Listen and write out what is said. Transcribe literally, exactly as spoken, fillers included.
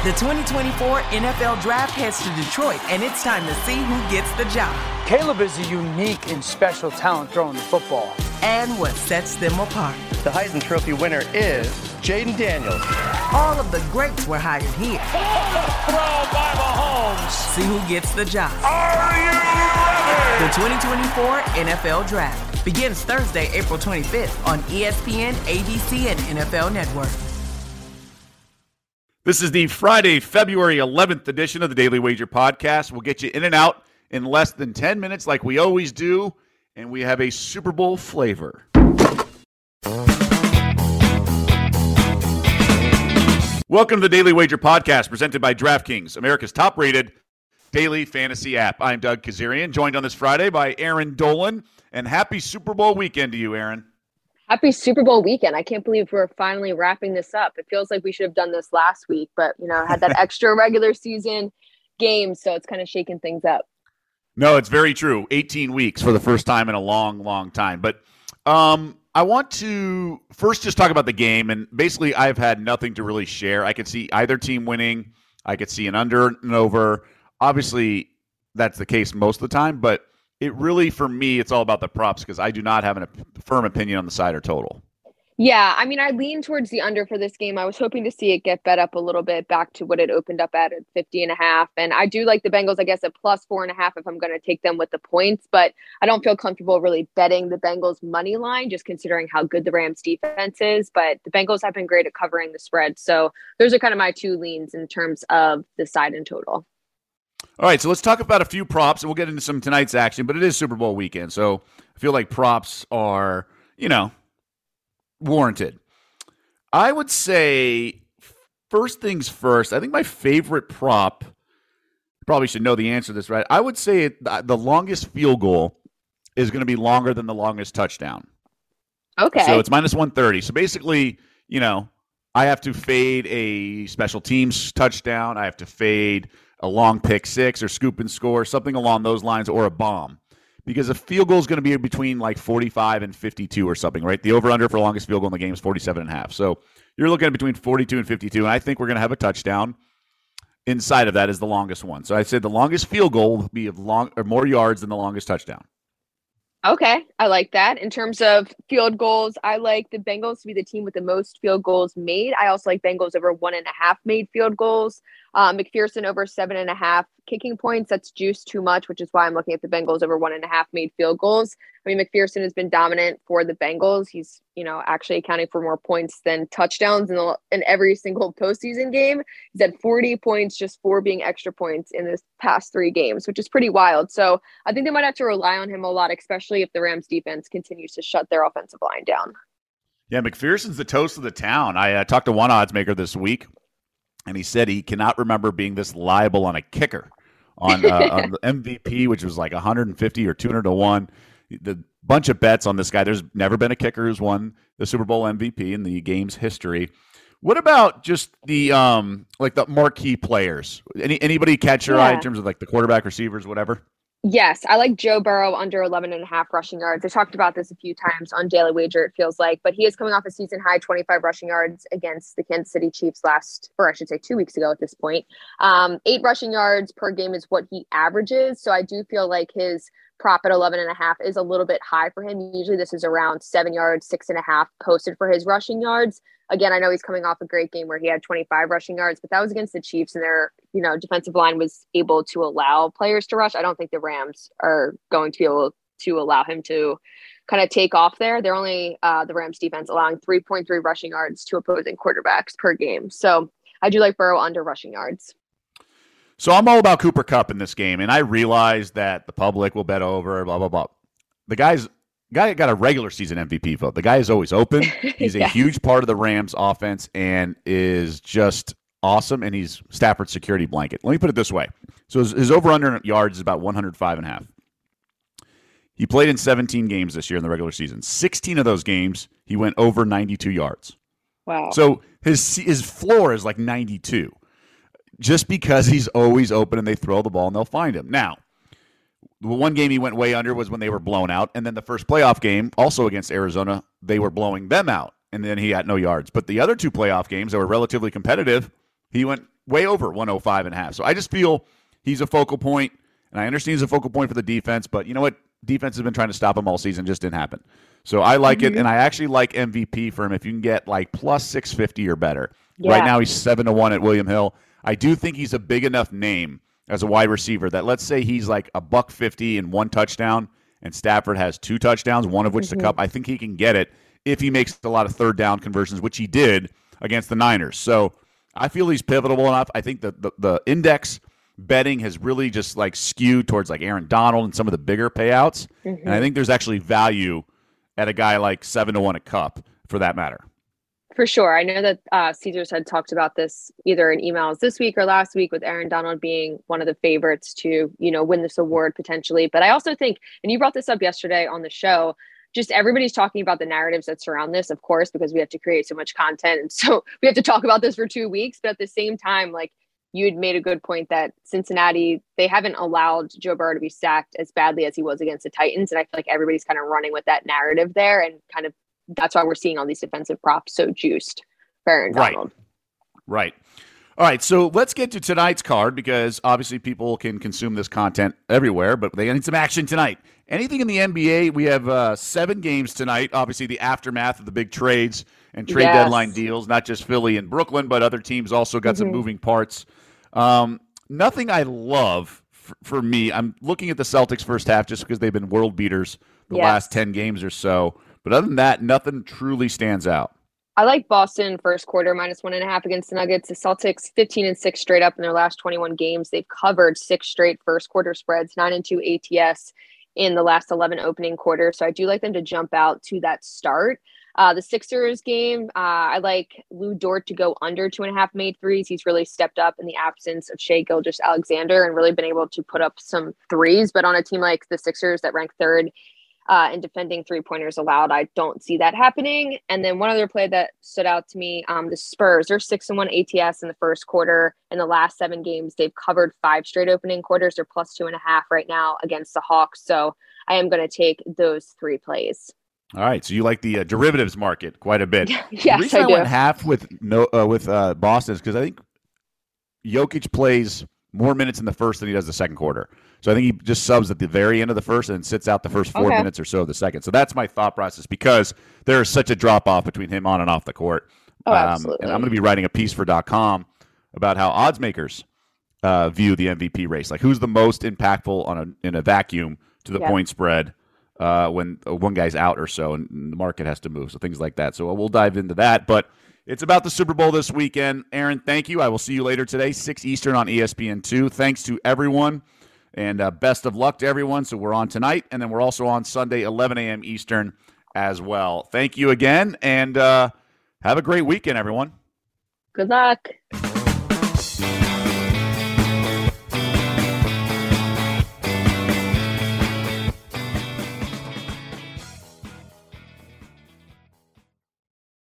The twenty twenty-four N F L Draft heads to Detroit, and it's time to see who gets the job. Caleb is a unique and special talent throwing the football. And what sets them apart. The Heisman Trophy winner is Jaden Daniels. All of the greats were hired here. Throw by Mahomes. See who gets the job. Are you ready? The twenty twenty-four N F L Draft begins Thursday, April twenty-fifth on E S P N, A B C, and N F L Network. This is the Friday, February eleventh edition of the Daily Wager Podcast. We'll get you in and out in less than ten minutes like we always do, and we have a Super Bowl flavor. Welcome to the Daily Wager Podcast, presented by DraftKings, America's top-rated daily fantasy app. I'm Doug Kazarian, joined on this Friday by Aaron Dolan, and happy Super Bowl weekend to you, Aaron. Happy Super Bowl weekend. I can't believe we're finally wrapping this up. It feels like we should have done this last week, but, you know, had that extra regular season game, so it's kind of shaking things up. No, it's very true. eighteen weeks for the first time in a long, long time. But um, I want to first just talk about the game, and basically I've had nothing to really share. I could see either team winning. I could see an under and over. Obviously, that's the case most of the time, but it really, for me, it's all about the props because I do not have a firm opinion on the side or total. Yeah, I mean, I lean towards the under for this game. I was hoping to see it get bet up a little bit back to what it opened up at at fifty and a half. And I do like the Bengals, I guess, at plus four and a half if I'm going to take them with the points. But I don't feel comfortable really betting the Bengals money line, just considering how good the Rams defense is. But the Bengals have been great at covering the spread. So those are kind of my two leans in terms of the side and total. All right, so let's talk about a few props, and we'll get into some tonight's action, but it is Super Bowl weekend, so I feel like props are, you know, warranted. I would say, first things first, I think my favorite prop, probably should know the answer to this, right? I would say it, the longest field goal is going to be longer than the longest touchdown. Okay. So it's minus one thirty. So basically, you know, I have to fade a special teams touchdown. I have to fade a long pick six or scoop and score, something along those lines, or a bomb. Because a field goal is going to be between like forty-five and fifty-two or something, right? The over-under for longest field goal in the game is forty-seven and a half. So you're looking at between forty-two and fifty-two, and I think we're going to have a touchdown. Inside of that is the longest one. So I said the longest field goal will be of long or more yards than the longest touchdown. Okay, I like that. In terms of field goals, I like the Bengals to be the team with the most field goals made. I also like Bengals over one and a half made field goals. Um, McPherson over seven and a half kicking points. That's juiced too much, which is why I'm looking at the Bengals over one and a half made field goals. I mean, McPherson has been dominant for the Bengals. He's, you know, actually accounting for more points than touchdowns in, the, in every single postseason game. He's had forty points, just four being extra points in this past three games, which is pretty wild. So I think they might have to rely on him a lot, especially if the Rams defense continues to shut their offensive line down. Yeah, McPherson's the toast of the town. I uh, talked to one odds maker this week, and he said he cannot remember being this liable on a kicker on, uh, on the M V P, which was like one hundred fifty or two hundred to one. The bunch of bets on this guy. There's never been a kicker who's won the Super Bowl M V P in the game's history. What about just the um like the marquee players? Any anybody catch your yeah. eye in terms of like the quarterback, receivers, whatever? Yes, I like Joe Burrow under eleven and a half rushing yards. I talked about this a few times on Daily Wager, it feels like, but he is coming off a season high twenty-five rushing yards against the Kansas City Chiefs last, or I should say two weeks ago at this point. Um, eight rushing yards per game is what he averages. So I do feel like his prop at eleven and a half is a little bit high for him. Usually this is around seven yards, six and a half posted for his rushing yards. Again, I know he's coming off a great game where he had twenty-five rushing yards, but that was against the Chiefs, and their, you know, defensive line was able to allow players to rush. I don't think the Rams are going to be able to allow him to kind of take off there. They're only uh, the Rams defense allowing three point three rushing yards to opposing quarterbacks per game. So I do like Burrow under rushing yards. So I'm all about Cooper Kupp in this game, and I realize that the public will bet over, blah, blah, blah. The guy's guy got a regular season M V P vote. The guy is always open. He's a yeah. huge part of the Rams offense and is just awesome, and he's Stafford's security blanket. Let me put it this way. So his, his over-under yards is about one hundred five and a half. He played in seventeen games this year in the regular season. sixteen of those games, he went over ninety-two yards. Wow. So his his floor is like ninety-two. Just because he's always open and they throw the ball and they'll find him. Now, the one game he went way under was when they were blown out. And then the first playoff game, also against Arizona, they were blowing them out. And then he had no yards. But the other two playoff games that were relatively competitive, he went way over one oh five and a half. So I just feel he's a focal point, and I understand he's a focal point for the defense, but you know what? Defense has been trying to stop him all season, just didn't happen. So I like mm-hmm. it, and I actually like M V P for him if you can get like plus six fifty or better. Yeah. Right now he's seven to one at William Hill. I do think he's a big enough name as a wide receiver that let's say he's like a buck fifty and one touchdown, and Stafford has two touchdowns, one of which mm-hmm. to Kupp. I think he can get it if he makes a lot of third down conversions, which he did against the Niners. So I feel he's pivotal enough. I think that the, the index betting has really just like skewed towards like Aaron Donald and some of the bigger payouts. Mm-hmm. And I think there's actually value at a guy like seven to one at Kupp for that matter. For sure. I know that uh, Caesars had talked about this either in emails this week or last week with Aaron Donald being one of the favorites to, you know, win this award potentially. But I also think, and you brought this up yesterday on the show, just everybody's talking about the narratives that surround this, of course, because we have to create so much content. And so we have to talk about this for two weeks. But at the same time, like you had made a good point that Cincinnati, they haven't allowed Joe Burrow to be sacked as badly as he was against the Titans. And I feel like everybody's kind of running with that narrative there, and kind of that's why we're seeing all these defensive props so juiced for Aaron Donald. Right. Right. All right. So let's get to tonight's card, because obviously people can consume this content everywhere, but they need some action tonight. Anything in the N B A? We have uh, seven games tonight. Obviously the aftermath of the big trades and trade yes. deadline deals, not just Philly and Brooklyn, but other teams also got mm-hmm. some moving parts. Um, nothing I love f- for me. I'm looking at the Celtics first half just because they've been world beaters the yes. last ten games or so. But other than that, nothing truly stands out. I like Boston first quarter minus one and a half against the Nuggets. The Celtics fifteen and six straight up in their last twenty-one games. They've covered six straight first quarter spreads, nine and two A T S in the last eleven opening quarters. So I do like them to jump out to that start. Uh, the Sixers game, uh, I like Lou Dort to go under two and a half made threes. He's really stepped up in the absence of Shai Gilgeous-Alexander and really been able to put up some threes. But on a team like the Sixers that rank third Uh, and defending three-pointers allowed, I don't see that happening. And then one other play that stood out to me, um, the Spurs, they're six and one A T S in the first quarter. In the last seven games, they've covered five straight opening quarters. They're plus two and a half right now against the Hawks. So I am going to take those three plays. All right, so you like the uh, derivatives market quite a bit. Yes, the reason I, I do. went half with no uh, with uh, Boston is because I think Jokic plays more minutes in the first than he does the second quarter. So I think he just subs at the very end of the first and then sits out the first four okay. minutes or so of the second. So that's my thought process, because there is such a drop-off between him on and off the court. Oh, absolutely. Um, and I'm going to be writing a piece for .com about how odds makers uh, view the M V P race. Like, who's the most impactful on a, in a vacuum to the yeah. point spread uh, when one guy's out or so, and the market has to move. So things like that. So we'll dive into that. But it's about the Super Bowl this weekend. Aaron, thank you. I will see you later today, six Eastern on E S P N two. Thanks to everyone. And uh, best of luck to everyone. So we're on tonight, and then we're also on Sunday, eleven a.m. Eastern as well. Thank you again, and uh, have a great weekend, everyone. Good luck.